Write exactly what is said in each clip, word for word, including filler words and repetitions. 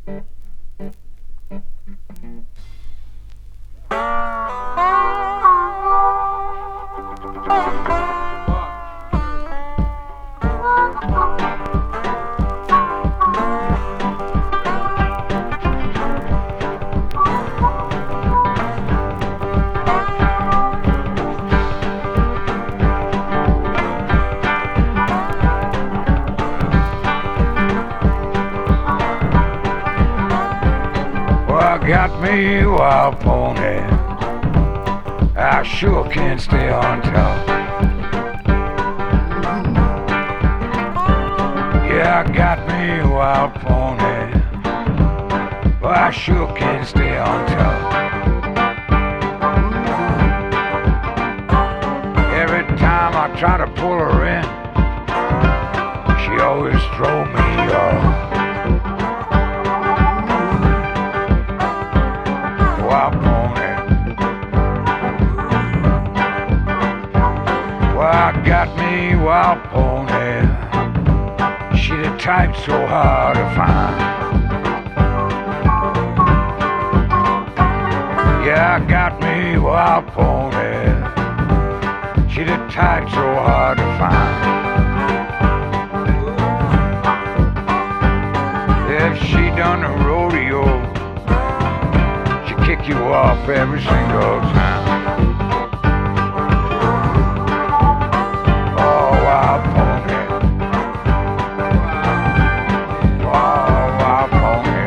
Got me a wild pony, I sure can't stay on top. Yeah, I got me a wild pony, but I sure can't stay on top. Every time I try to pull her in, she always throw me off. Wild pony. Well, I got me a wild pony. She the type so hard to find. Yeah, I got me a wild pony. She the type so hard to find. If she done the rodeo, kick you off every single time. Oh, wild pony. Oh, wild pony.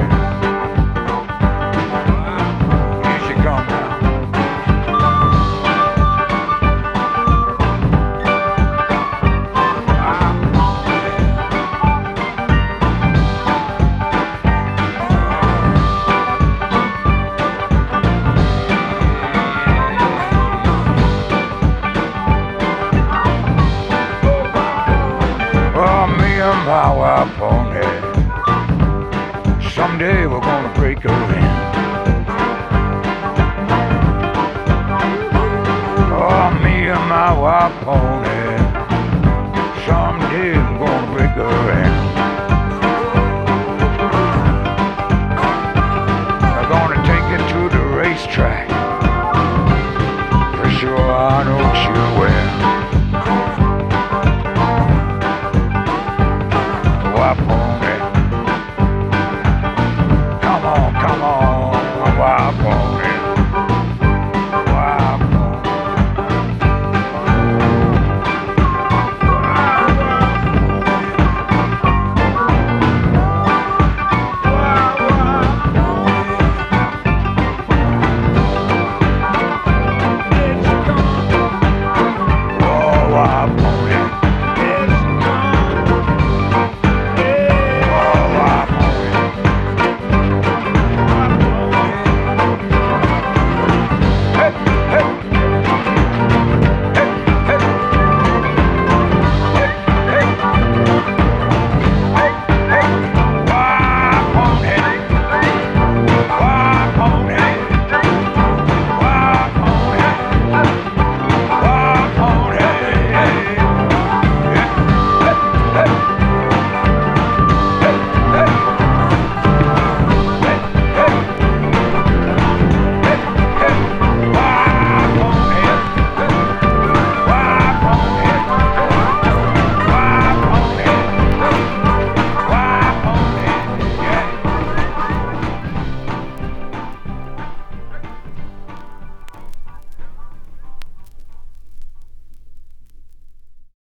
Here she comes now. My wild pony, someday we're gonna break her in. Oh, me and my wild pony, someday we're gonna break her in.